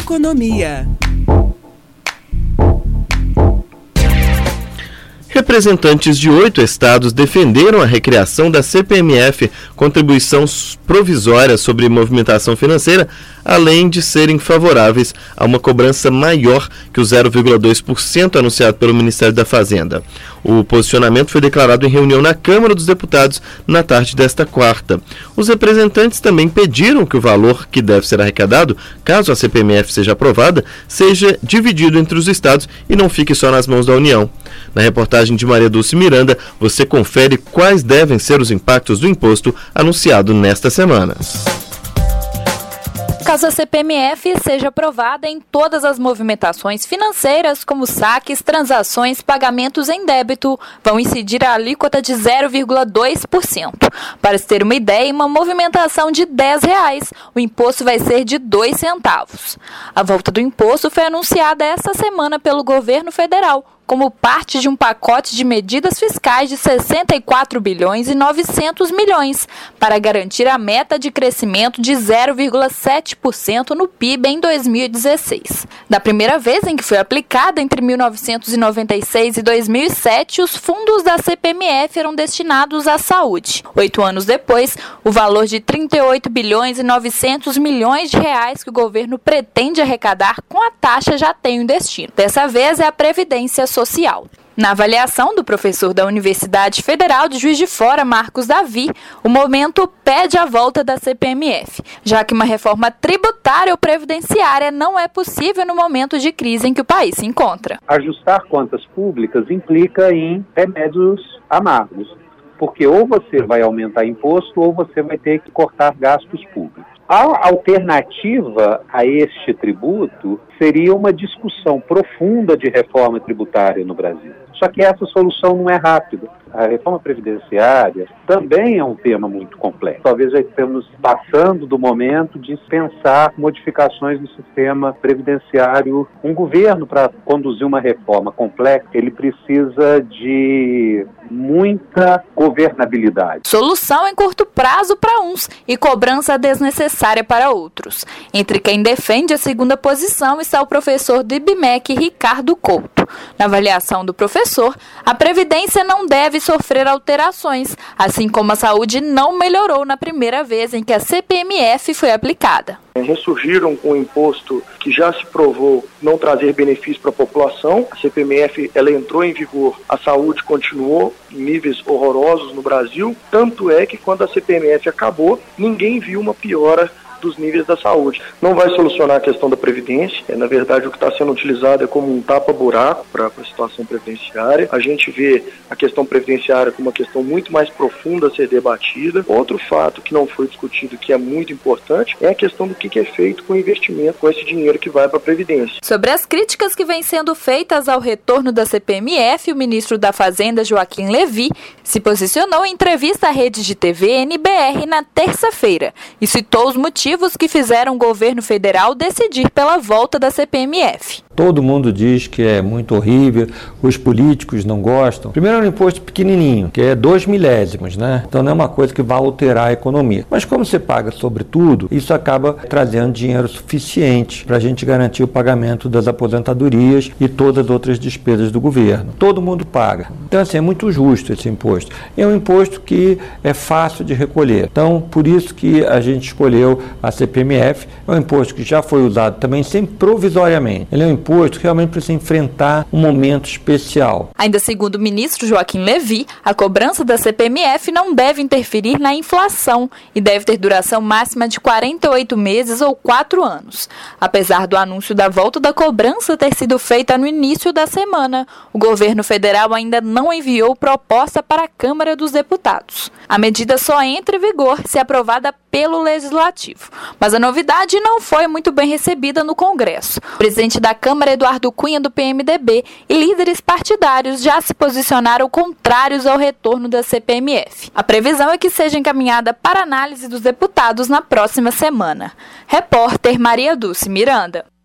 Economia. Representantes de 8 estados defenderam a recriação da CPMF, contribuição provisória sobre movimentação financeira, além de serem favoráveis a uma cobrança maior que o 0,2% anunciado pelo Ministério da Fazenda. O posicionamento foi declarado em reunião na Câmara dos Deputados na tarde desta quarta. Os representantes também pediram que o valor que deve ser arrecadado, caso a CPMF seja aprovada, seja dividido entre os estados e não fique só nas mãos da União. Na reportagem de Maria Dulce Miranda, você confere quais devem ser os impactos do imposto anunciado nesta semana. Caso a CPMF seja aprovada, em todas as movimentações financeiras, como saques, transações, pagamentos em débito, vão incidir a alíquota de 0,2%. Para se ter uma ideia, em uma movimentação de R$10, o imposto vai ser de 2 centavos. A volta do imposto foi anunciada esta semana pelo governo federal, como parte de um pacote de medidas fiscais de 64 bilhões e 900 milhões, para garantir a meta de crescimento de 0,7% no PIB em 2016. Da primeira vez em que foi aplicada, entre 1996 e 2007, os fundos da CPMF eram destinados à saúde. 8 anos depois, o valor de 38 bilhões e 900 milhões de reais que o governo pretende arrecadar com a taxa já tem um destino. Dessa vez é a Previdência Social. Na avaliação do professor da Universidade Federal de Juiz de Fora, Marcos Davi, o momento pede a volta da CPMF, já que uma reforma tributária ou previdenciária não é possível no momento de crise em que o país se encontra. Ajustar contas públicas implica em remédios amargos, porque ou você vai aumentar imposto ou você vai ter que cortar gastos públicos. A alternativa a este tributo seria uma discussão profunda de reforma tributária no Brasil. Só que essa solução não é rápida. A reforma previdenciária também é um tema muito complexo. Talvez já estamos passando do momento de pensar modificações no sistema previdenciário. Um governo, para conduzir uma reforma complexa, ele precisa de muita governabilidade. Solução em curto prazo para uns e cobrança desnecessária para outros. Entre quem defende a segunda posição está o professor do IBMEC, Ricardo Couto. Na avaliação do professor, a Previdência não deve sofrer alterações, assim como a saúde não melhorou na primeira vez em que a CPMF foi aplicada. Ressurgiram com um imposto que já se provou não trazer benefício para a população. A CPMF ela entrou em vigor, a saúde continuou em níveis horrorosos no Brasil, tanto é que quando a CPMF acabou, ninguém viu uma piora dos níveis da saúde. Não vai solucionar a questão da Previdência, na verdade o que está sendo utilizado é como um tapa-buraco para a situação previdenciária. A gente vê a questão previdenciária como uma questão muito mais profunda a ser debatida. Outro fato que não foi discutido, que é muito importante, é a questão do que é feito com o investimento, com esse dinheiro que vai para a Previdência. Sobre as críticas que vêm sendo feitas ao retorno da CPMF, o ministro da Fazenda, Joaquim Levy, se posicionou em entrevista à rede de TV NBR na terça-feira e citou os motivos que fizeram o governo federal decidir pela volta da CPMF. Todo mundo diz que é muito horrível, os políticos não gostam. Primeiro é um imposto pequenininho, que é 2 milésimos, né? Então não é uma coisa que vai alterar a economia. Mas como você paga sobre tudo, isso acaba trazendo dinheiro suficiente para a gente garantir o pagamento das aposentadorias e todas as outras despesas do governo. Todo mundo paga. Então assim, é muito justo esse imposto. É um imposto que é fácil de recolher. Então por isso que a gente escolheu a CPMF. É um imposto que já foi usado também sempre provisoriamente. Ele é um imposto que realmente precisa enfrentar um momento especial. Ainda segundo o ministro Joaquim Levy, a cobrança da CPMF não deve interferir na inflação e deve ter duração máxima de 48 meses ou 4 anos. Apesar do anúncio da volta da cobrança ter sido feita no início da semana, o governo federal ainda não enviou proposta para a Câmara dos Deputados. A medida só entra em vigor se aprovada pelo Legislativo. Mas a novidade não foi muito bem recebida no Congresso. O presidente da Câmara, Eduardo Cunha, do PMDB, e líderes partidários já se posicionaram contrários ao retorno da CPMF. A previsão é que seja encaminhada para análise dos deputados na próxima semana. Repórter Maria Dulce Miranda.